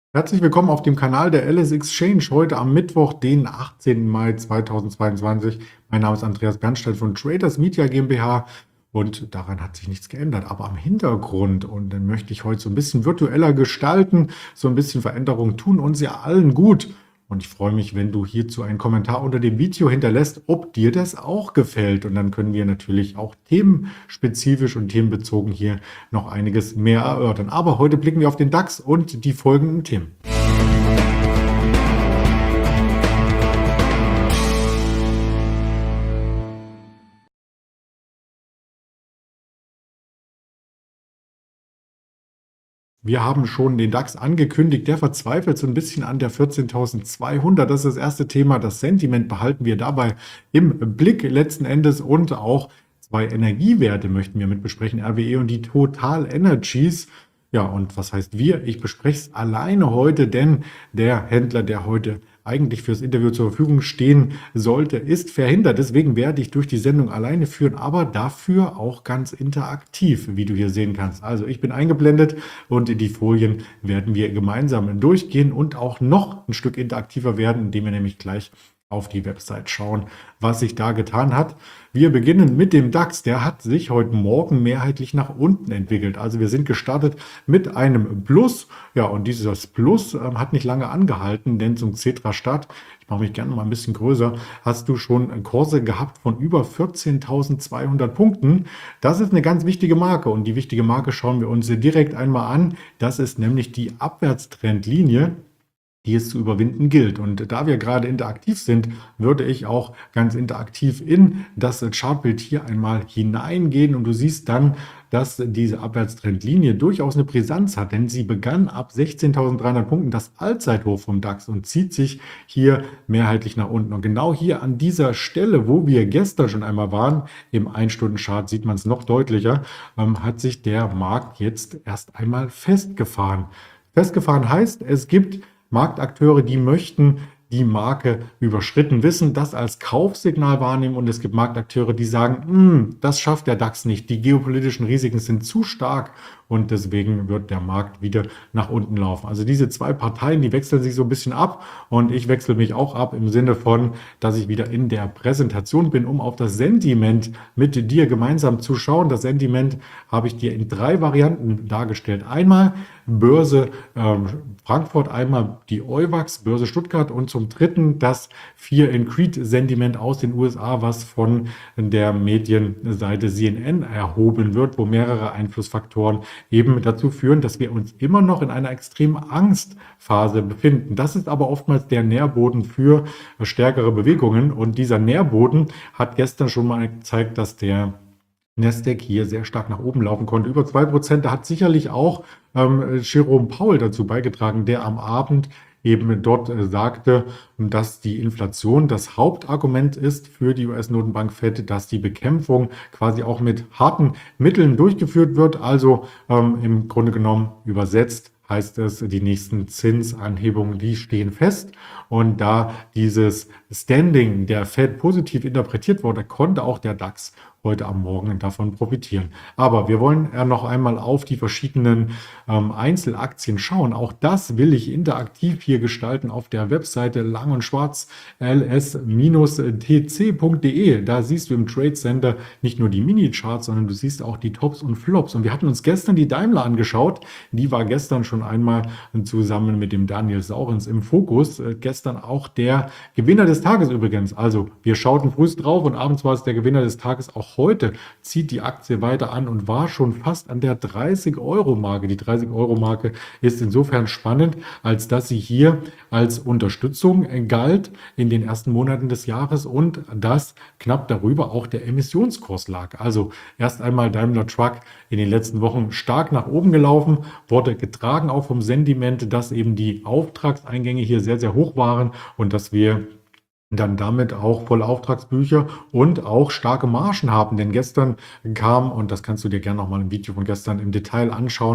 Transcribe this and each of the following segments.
Herzlich willkommen auf dem Kanal der LS Exchange. Heute am Mittwoch, den 18. Mai 2022. Mein Name ist Andreas Bernstein von Traders Media GmbH und daran hat sich nichts geändert. Aber am Hintergrund, und den möchte ich heute so ein bisschen virtueller gestalten, so ein bisschen Veränderungen tun uns ja allen gut. Und ich freue mich, wenn du hierzu einen Kommentar unter dem Video hinterlässt, ob dir das auch gefällt. Und dann können wir natürlich auch themenspezifisch und themenbezogen hier noch einiges mehr erörtern. Aber heute blicken wir auf den DAX und die folgenden Themen. Wir haben schon den DAX angekündigt, der verzweifelt so ein bisschen an der 14.200. Das ist das erste Thema. Das Sentiment behalten wir dabei im Blick letzten Endes und auch zwei Energiewerte möchten wir mit besprechen, RWE und die Total Energies. Ja, und was heißt wir? Ich bespreche es alleine heute, denn der Händler, der heute eigentlich fürs Interview zur Verfügung stehen sollte, ist verhindert. Deswegen werde ich durch die Sendung alleine führen, aber dafür auch ganz interaktiv, wie du hier sehen kannst. Also ich bin eingeblendet und die Folien werden wir gemeinsam durchgehen und auch noch ein Stück interaktiver werden, indem wir nämlich gleich auf die Website schauen, was sich da getan hat. Wir beginnen mit dem DAX. Der hat sich heute Morgen mehrheitlich nach unten entwickelt. Also wir sind gestartet mit einem Plus. Ja, und dieses Plus hat nicht lange angehalten, denn zum Xetra-Start, ich mache mich gerne mal ein bisschen größer, hast du schon Kurse gehabt von über 14.200 Punkten. Das ist eine ganz wichtige Marke und die wichtige Marke schauen wir uns direkt einmal an. Das ist nämlich die Abwärtstrendlinie, die es zu überwinden gilt. Und da wir gerade interaktiv sind, würde ich auch ganz interaktiv in das Chartbild hier einmal hineingehen. Und du siehst dann, dass diese Abwärtstrendlinie durchaus eine Brisanz hat, denn sie begann ab 16.300 Punkten, das Allzeithoch vom DAX, und zieht sich hier mehrheitlich nach unten. Und genau hier an dieser Stelle, wo wir gestern schon einmal waren, im 1-Stunden-Chart sieht man es noch deutlicher, hat sich der Markt jetzt erst einmal festgefahren. Festgefahren heißt, es gibt Marktakteure, die möchten die Marke überschritten wissen, das als Kaufsignal wahrnehmen, und es gibt Marktakteure, die sagen, das schafft der DAX nicht, die geopolitischen Risiken sind zu stark und deswegen wird der Markt wieder nach unten laufen. Also diese zwei Parteien, die wechseln sich so ein bisschen ab und ich wechsle mich auch ab im Sinne von, dass ich wieder in der Präsentation bin, um auf das Sentiment mit dir gemeinsam zu schauen. Das Sentiment habe ich dir in 3 Varianten dargestellt. Einmal Börse Frankfurt, einmal die EUWAX, Börse Stuttgart und zum dritten das Fear and Greed Sentiment aus den USA, was von der Medienseite CNN erhoben wird, wo mehrere Einflussfaktoren eben dazu führen, dass wir uns immer noch in einer extremen Angstphase befinden. Das ist aber oftmals der Nährboden für stärkere Bewegungen und dieser Nährboden hat gestern schon mal gezeigt, dass der Nasdaq hier sehr stark nach oben laufen konnte, über 2%. Da hat sicherlich auch Jerome Powell dazu beigetragen, der am Abend eben dort sagte, dass die Inflation das Hauptargument ist für die US-Notenbank Fed, dass die Bekämpfung quasi auch mit harten Mitteln durchgeführt wird. Also im Grunde genommen übersetzt heißt es, die nächsten Zinsanhebungen, die stehen fest. Und da dieses Standing der Fed positiv interpretiert wurde, konnte auch der DAX heute am Morgen davon profitieren. Aber wir wollen ja noch einmal auf die verschiedenen Einzelaktien schauen. Auch das will ich interaktiv hier gestalten auf der Webseite lang und schwarz ls-tc.de. Da siehst du im Trade Center nicht nur die Mini-Charts, sondern du siehst auch die Tops und Flops. Und wir hatten uns gestern die Daimler angeschaut. Die war gestern schon einmal zusammen mit dem Daniel Saurens im Fokus. Gestern auch der Gewinner des Tages übrigens. Also wir schauten früh drauf und abends war es der Gewinner des Tages. Auch heute zieht die Aktie weiter an und war schon fast an der 30-Euro-Marke. Die 30-Euro-Marke ist insofern spannend, als dass sie hier als Unterstützung galt in den ersten Monaten des Jahres und dass knapp darüber auch der Emissionskurs lag. Also erst einmal Daimler Truck in den letzten Wochen stark nach oben gelaufen, wurde getragen auch vom Sentiment, dass eben die Auftragseingänge hier sehr, sehr hoch waren und dass wir dann damit auch volle Auftragsbücher und auch starke Margen haben. Denn gestern kam, und das kannst du dir gerne noch mal im Video von gestern im Detail anschauen,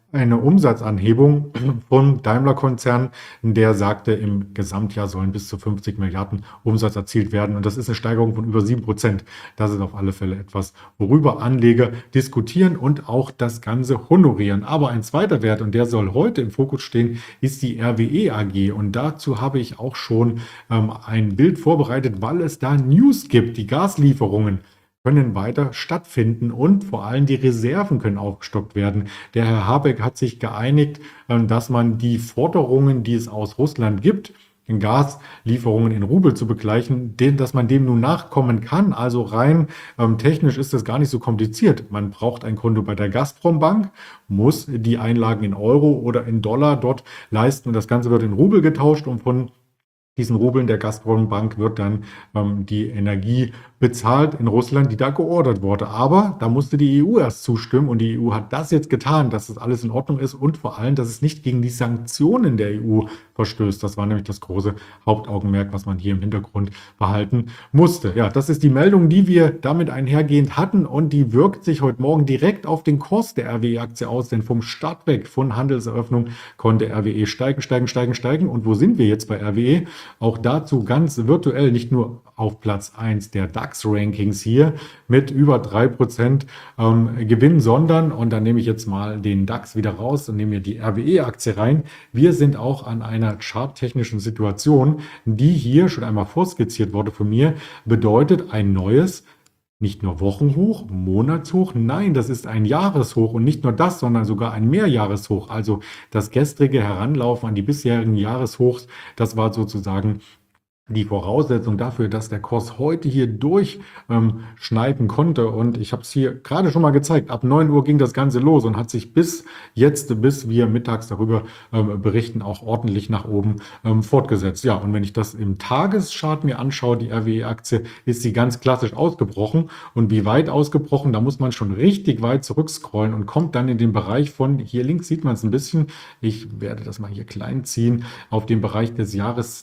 eine Umsatzanhebung vom Daimler-Konzern, der sagte, im Gesamtjahr sollen bis zu 50 Milliarden Umsatz erzielt werden. Und das ist eine Steigerung von über 7%. Das ist auf alle Fälle etwas, worüber Anleger diskutieren und auch das Ganze honorieren. Aber ein zweiter Wert, und der soll heute im Fokus stehen, ist die RWE AG. Und dazu habe ich auch schon ein Bild vorbereitet, weil es da News gibt. Die Gaslieferungen können weiter stattfinden und vor allem die Reserven können aufgestockt werden. Der Herr Habeck hat sich geeinigt, dass man die Forderungen, die es aus Russland gibt, in Gaslieferungen in Rubel zu begleichen, dass man dem nun nachkommen kann. Also rein technisch ist das gar nicht so kompliziert. Man braucht ein Konto bei der Gazprom-Bank, muss die Einlagen in Euro oder in Dollar dort leisten und das Ganze wird in Rubel getauscht und von diesen Rubeln der Gazprom-Bank wird dann die Energie bezahlt in Russland, die da geordert wurde. Aber da musste die EU erst zustimmen und die EU hat das jetzt getan, dass das alles in Ordnung ist und vor allem, dass es nicht gegen die Sanktionen der EU verstößt. Das war nämlich das große Hauptaugenmerk, was man hier im Hintergrund behalten musste. Ja, das ist die Meldung, die wir damit einhergehend hatten und die wirkt sich heute Morgen direkt auf den Kurs der RWE-Aktie aus, denn vom Start weg von Handelseröffnung konnte RWE steigen. Und wo sind wir jetzt bei RWE? Auch dazu ganz virtuell, nicht nur auf Platz 1 der DAX-Rankings hier mit über 3% Gewinn, sondern, und dann nehme ich jetzt mal den DAX wieder raus und nehme mir die RWE-Aktie rein, wir sind auch an einer charttechnischen Situation, die hier schon einmal vorskizziert wurde von mir, bedeutet ein neues nicht nur Wochenhoch, Monatshoch, nein, das ist ein Jahreshoch und nicht nur das, sondern sogar ein Mehrjahreshoch. Also das gestrige Heranlaufen an die bisherigen Jahreshochs, das war sozusagen die Voraussetzung dafür, dass der Kurs heute hier durchschneiden konnte. Und ich habe es hier gerade schon mal gezeigt. Ab 9 Uhr ging das Ganze los und hat sich bis jetzt, bis wir mittags darüber berichten, auch ordentlich nach oben fortgesetzt. Ja, und wenn ich das im Tageschart mir anschaue, die RWE-Aktie, ist sie ganz klassisch ausgebrochen. Und wie weit ausgebrochen, da muss man schon richtig weit zurückscrollen und kommt dann in den Bereich von, hier links sieht man es ein bisschen, ich werde das mal hier klein ziehen, auf den Bereich des Jahres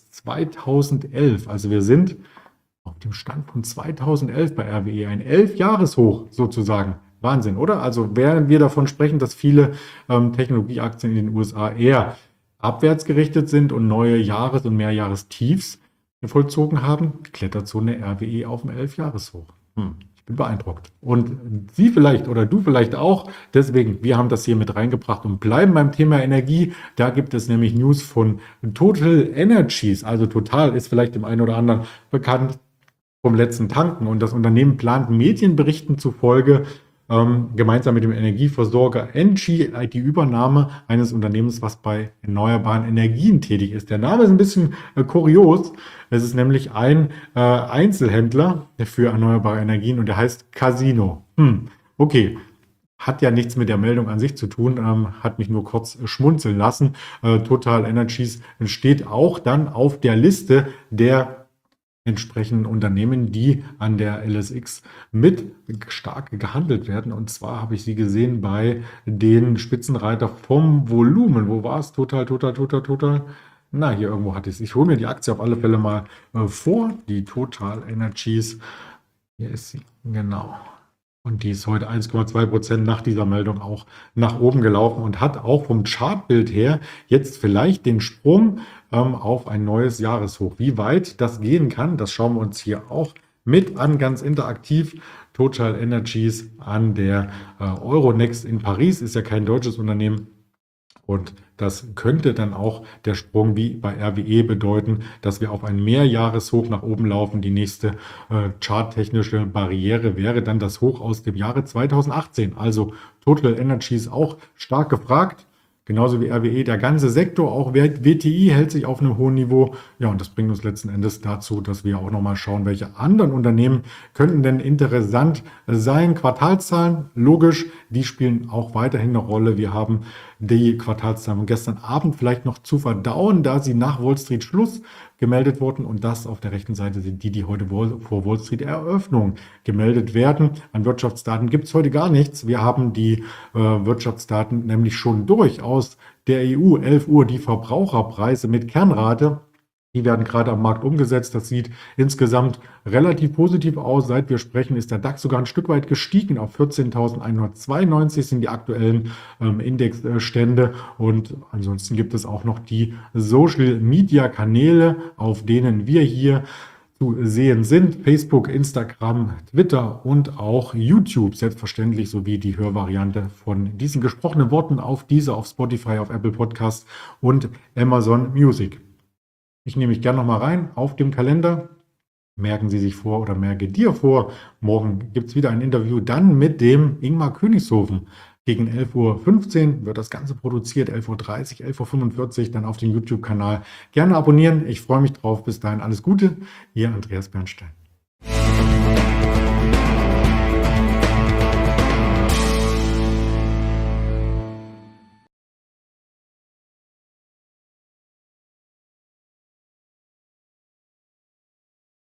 2011. Also wir sind auf dem Stand von 2011 bei RWE, ein 11-Jahres-Hoch sozusagen. Wahnsinn, oder? Also während wir davon sprechen, dass viele Technologieaktien in den USA eher abwärts gerichtet sind und neue Jahres- und Mehrjahrestiefs vollzogen haben, klettert so eine RWE auf ein 11-Jahres-Hoch. Ich bin beeindruckt. Und Sie vielleicht oder du vielleicht auch. Deswegen, wir haben das hier mit reingebracht und bleiben beim Thema Energie. Da gibt es nämlich News von Total Energies. Also Total ist vielleicht dem einen oder anderen bekannt vom letzten Tanken. Und das Unternehmen plant Medienberichten zufolge gemeinsam mit dem Energieversorger Engie die Übernahme eines Unternehmens, was bei erneuerbaren Energien tätig ist. Der Name ist ein bisschen kurios. Es ist nämlich ein Einzelhändler für erneuerbare Energien und der heißt Casino. Okay. Hat ja nichts mit der Meldung an sich zu tun, hat mich nur kurz schmunzeln lassen. Total Energies steht auch dann auf der Liste der entsprechenden Unternehmen, die an der LSX mit stark gehandelt werden. Und zwar habe ich sie gesehen bei den Spitzenreiter vom Volumen. Wo war es? Total. Na, hier irgendwo hatte ich es. Ich hole mir die Aktie auf alle Fälle mal vor. Die Total Energies. Hier ist sie. Genau. Und die ist heute 1,2% nach dieser Meldung auch nach oben gelaufen und hat auch vom Chartbild her jetzt vielleicht den Sprung auf ein neues Jahreshoch. Wie weit das gehen kann, das schauen wir uns hier auch mit an, ganz interaktiv. Total Energies an der Euronext in Paris, ist ja kein deutsches Unternehmen. Und das könnte dann auch der Sprung wie bei RWE bedeuten, dass wir auf ein Mehrjahreshoch nach oben laufen. Die nächste charttechnische Barriere wäre dann das Hoch aus dem Jahre 2018. Also Total Energies auch stark gefragt. Genauso wie RWE, der ganze Sektor, auch WTI hält sich auf einem hohen Niveau. Ja, und das bringt uns letzten Endes dazu, dass wir auch nochmal schauen, welche anderen Unternehmen könnten denn interessant sein. Quartalszahlen, logisch, die spielen auch weiterhin eine Rolle. Wir haben die Quartalszahlen gestern Abend vielleicht noch zu verdauen, da sie nach Wall Street Schluss gemeldet wurden. Und das auf der rechten Seite sind die heute vor Wall Street Eröffnung gemeldet werden. An Wirtschaftsdaten gibt es heute gar nichts. Wir haben die Wirtschaftsdaten nämlich schon durch aus der EU. 11 Uhr die Verbraucherpreise mit Kernrate. Die werden gerade am Markt umgesetzt. Das sieht insgesamt relativ positiv aus. Seit wir sprechen, ist der DAX sogar ein Stück weit gestiegen. Auf 14.192 sind die aktuellen Indexstände. Und ansonsten gibt es auch noch die Social-Media-Kanäle, auf denen wir hier zu sehen sind. Facebook, Instagram, Twitter und auch YouTube selbstverständlich, sowie die Hörvariante von diesen gesprochenen Worten auf Deezer, auf Spotify, auf Apple Podcasts und Amazon Music. Ich nehme mich gerne nochmal rein auf dem Kalender. Merken Sie sich vor oder merke dir vor, morgen gibt es wieder ein Interview, dann mit dem Ingmar Königshofen. Gegen 11.15 Uhr wird das Ganze produziert, 11.30 Uhr, 11.45 Uhr, dann auf dem YouTube-Kanal. Gerne abonnieren, ich freue mich drauf. Bis dahin alles Gute, Ihr Andreas Bernstein.